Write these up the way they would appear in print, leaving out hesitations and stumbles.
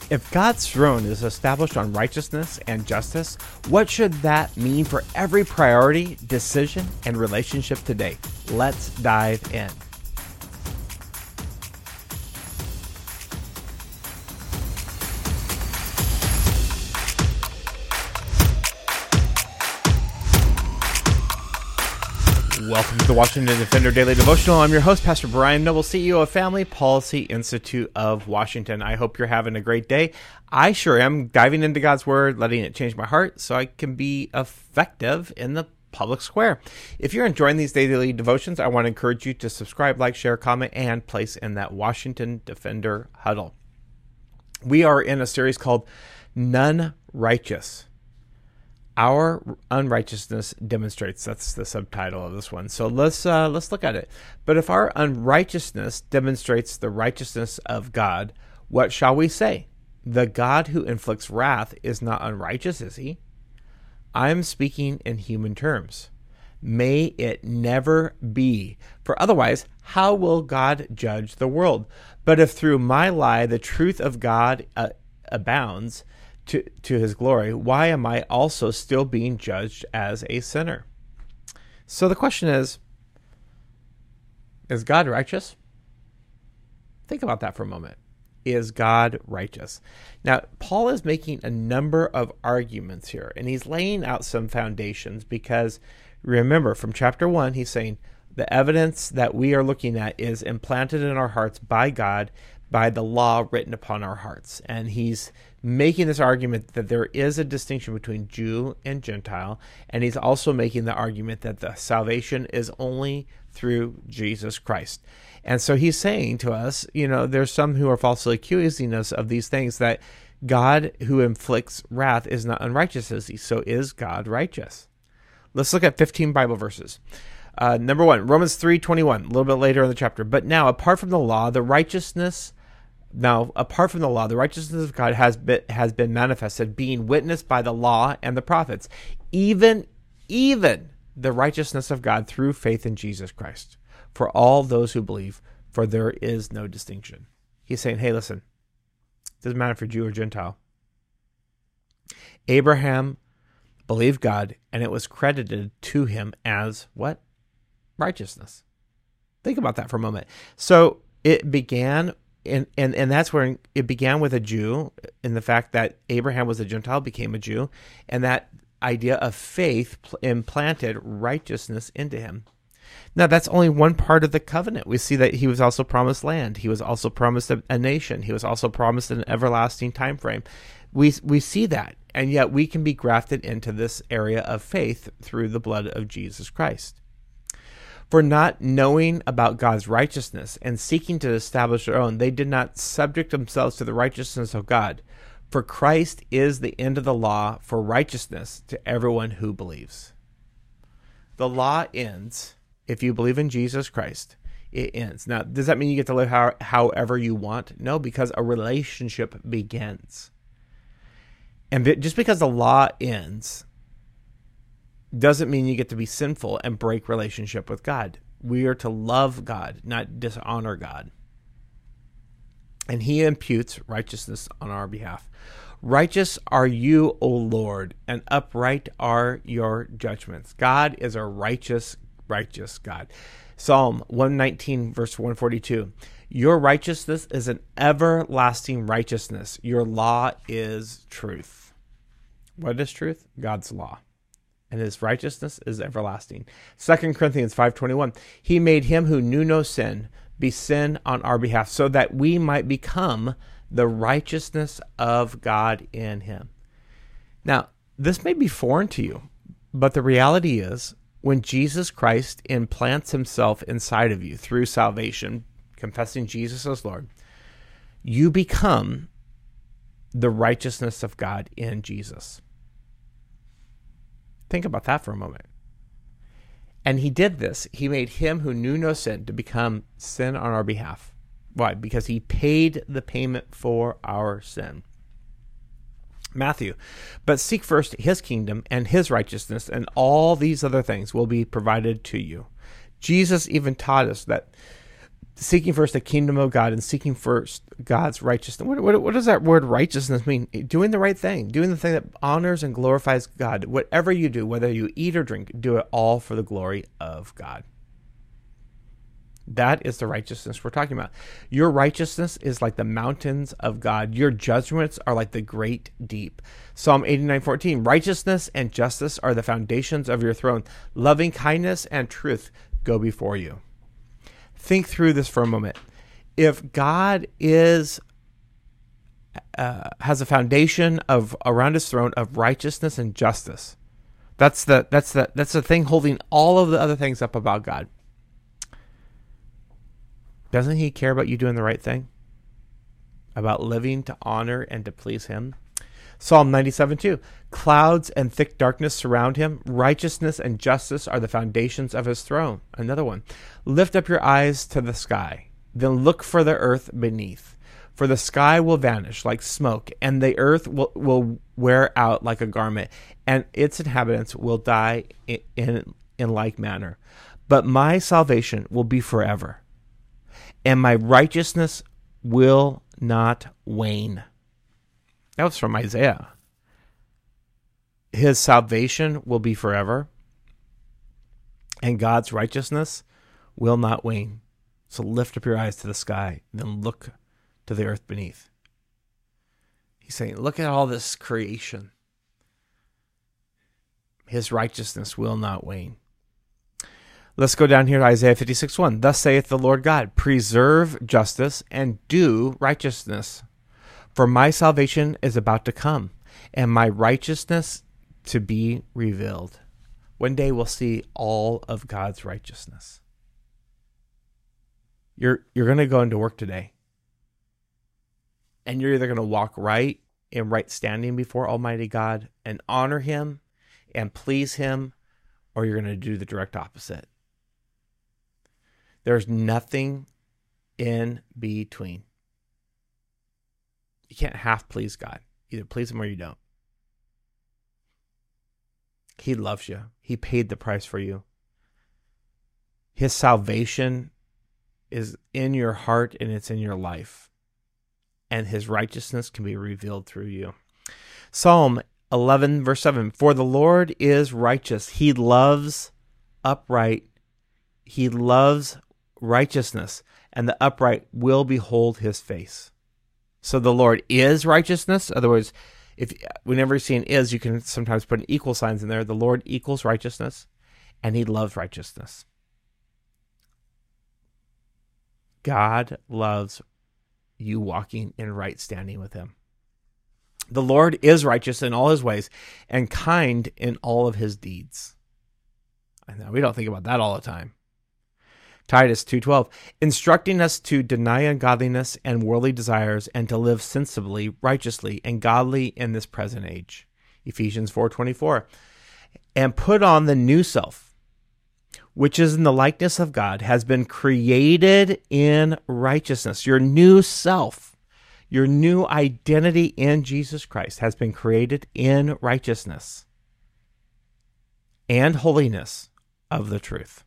If God's throne is established on righteousness and justice, what should that mean for every priority, decision, and relationship today? Let's dive in. Welcome to the Washington Defender Daily Devotional. I'm your host, Pastor Brian Noble, CEO of Family Policy Institute of Washington. I hope you're having a great day. I sure am, diving into God's Word, letting it change my heart so I can be effective in the public square. If you're enjoying these daily devotions, I want to encourage you to subscribe, like, share, comment, and place in that Washington Defender huddle. We are in a series called None Righteous. Our unrighteousness demonstrates. That's the subtitle of this one. So let's look at it. But if our unrighteousness demonstrates the righteousness of God, what shall we say? The God who inflicts wrath is not unrighteous, is he? I am speaking in human terms. May it never be. For otherwise, how will God judge the world? But if through my lie the truth of God abounds, to his glory, why am I also still being judged as a sinner? So the question is God righteous? Think about that for a moment. Is God righteous? Now, Paul is making a number of arguments here, and he's laying out some foundations because, remember, from chapter 1, he's saying the evidence that we are looking at is implanted in our hearts by God, by the law written upon our hearts. And he's making this argument that there is a distinction between Jew and Gentile, and he's also making the argument that the salvation is only through Jesus Christ. And so he's saying to us, there's some who are falsely accusing us of these things, that God who inflicts wrath is not unrighteous, is he? So is God righteous? Let's look at 15 Bible verses. Number 1, Romans 3:21, a little bit later in the chapter. But now, apart from the law, the righteousness of God has been manifested, being witnessed by the law and the prophets, even the righteousness of God through faith in Jesus Christ, for all those who believe, for there is no distinction. He's saying, hey, listen, it doesn't matter if you're Jew or Gentile. Abraham believed God, and it was credited to him as what? Righteousness. Think about that for a moment. So it began, and that's where it began with a Jew, in the fact that Abraham was a Gentile, became a Jew, and that idea of faith implanted righteousness into him. Now, that's only one part of the covenant. We see that he was also promised land. He was also promised a nation. He was also promised an everlasting time frame. We see that, and yet we can be grafted into this area of faith through the blood of Jesus Christ. For not knowing about God's righteousness and seeking to establish their own, they did not subject themselves to the righteousness of God. For Christ is the end of the law for righteousness to everyone who believes. The law ends if you believe in Jesus Christ. It ends. Now, does that mean you get to live however you want? No, because a relationship begins. And just because the law ends doesn't mean you get to be sinful and break relationship with God. We are to love God, not dishonor God. And he imputes righteousness on our behalf. Righteous are you, O Lord, and upright are your judgments. God is a righteous God. Psalm 119, verse 142. Your righteousness is an everlasting righteousness. Your law is truth. What is truth? God's law. And his righteousness is everlasting. 2 Corinthians 5:21. He made him who knew no sin be sin on our behalf, so that we might become the righteousness of God in him. Now, this may be foreign to you, but the reality is, when Jesus Christ implants himself inside of you through salvation, confessing Jesus as Lord, you become the righteousness of God in Jesus. Think about that for a moment. And he did this. He made him who knew no sin to become sin on our behalf. Why? Because he paid the payment for our sin. Matthew, but seek first his kingdom and his righteousness, and all these other things will be provided to you. Jesus even taught us that seeking first the kingdom of God and seeking first God's righteousness. What does that word righteousness mean? Doing the right thing, doing the thing that honors and glorifies God. Whatever you do, whether you eat or drink, do it all for the glory of God. That is the righteousness we're talking about. Your righteousness is like the mountains of God. Your judgments are like the great deep. Psalm 89:14, righteousness and justice are the foundations of your throne. Loving kindness and truth go before you. Think through this for a moment. If God has a foundation of around his throne of righteousness and justice, that's the thing holding all of the other things up about God. Doesn't he care about you doing the right thing? About living to honor and to please him? Psalm 97:2, clouds and thick darkness surround him. Righteousness and justice are the foundations of his throne. Another one, lift up your eyes to the sky, then look for the earth beneath. For the sky will vanish like smoke, and the earth will wear out like a garment, and its inhabitants will die in like manner. But my salvation will be forever, and my righteousness will not wane. That was from Isaiah. His salvation will be forever, and God's righteousness will not wane. So lift up your eyes to the sky, then look to the earth beneath. He's saying, look at all this creation. His righteousness will not wane. Let's go down here to Isaiah 56:1. Thus saith the Lord God, preserve justice and do righteousness. For my salvation is about to come, and my righteousness to be revealed. One day we'll see all of God's righteousness. You're going to go into work today, and you're either going to walk right in right standing before Almighty God and honor him and please him, or you're going to do the direct opposite. There's nothing in between. You can't half please God. Either please him or you don't. He loves you. He paid the price for you. His salvation is in your heart and it's in your life. And his righteousness can be revealed through you. Psalm 11 verse 7. For the Lord is righteous. He loves upright. He loves righteousness, and the upright will behold his face. So the Lord is righteousness. In other words, if whenever you see an is, you can sometimes put an equal signs in there. The Lord equals righteousness, and he loves righteousness. God loves you walking in right standing with him. The Lord is righteous in all his ways and kind in all of his deeds. I know we don't think about that all the time. Titus 2:12, instructing us to deny ungodliness and worldly desires and to live sensibly, righteously, and godly in this present age. Ephesians 4:24, and put on the new self, which is in the likeness of God, has been created in righteousness. Your new self, your new identity in Jesus Christ has been created in righteousness and holiness of the truth.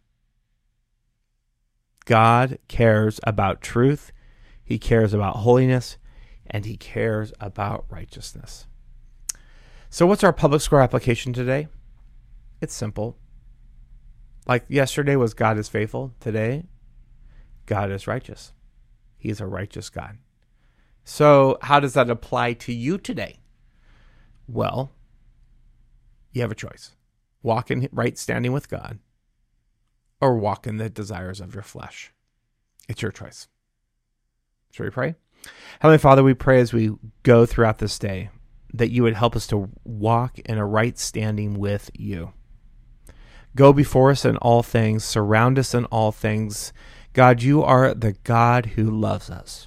God cares about truth, he cares about holiness, and he cares about righteousness. So what's our public square application today? It's simple. Like yesterday was God is faithful. Today, God is righteous. He's a righteous God. So how does that apply to you today? Well, you have a choice. Walk in right standing with God, or walk in the desires of your flesh. It's your choice. Shall we pray? Heavenly Father, we pray as we go throughout this day that you would help us to walk in a right standing with you. Go before us in all things, surround us in all things. God, you are the God who loves us.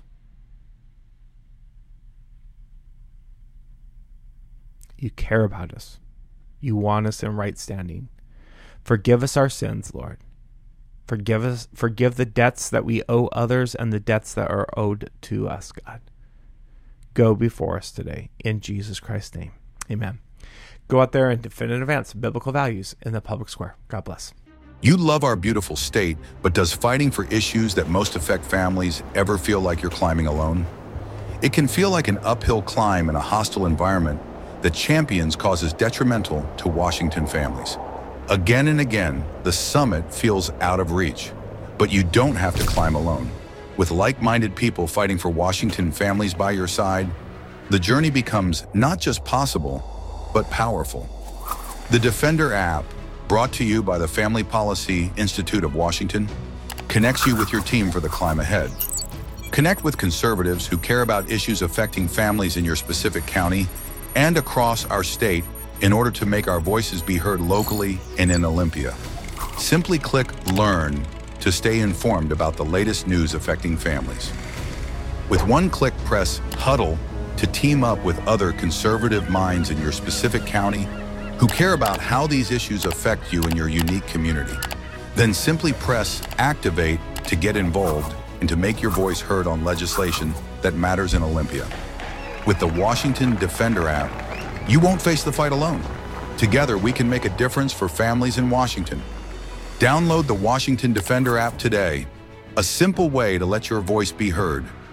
You care about us. You want us in right standing. Forgive us our sins, Lord. Forgive the debts that we owe others and the debts that are owed to us, God. Go before us today in Jesus Christ's name. Amen. Go out there and defend and advance biblical values in the public square. God bless. You love our beautiful state, but does fighting for issues that most affect families ever feel like you're climbing alone? It can feel like an uphill climb in a hostile environment that champions causes detrimental to Washington families. Again and again, the summit feels out of reach, but you don't have to climb alone. With like-minded people fighting for Washington families by your side, the journey becomes not just possible, but powerful. The Defender app, brought to you by the Family Policy Institute of Washington, connects you with your team for the climb ahead. Connect with conservatives who care about issues affecting families in your specific county and across our state in order to make our voices be heard locally and in Olympia. Simply click Learn to stay informed about the latest news affecting families. With one click, press Huddle to team up with other conservative minds in your specific county who care about how these issues affect you in your unique community. Then simply press Activate to get involved and to make your voice heard on legislation that matters in Olympia. With the Washington Defender app, you won't face the fight alone. Together, we can make a difference for families in Washington. Download the Washington Defender app today, a simple way to let your voice be heard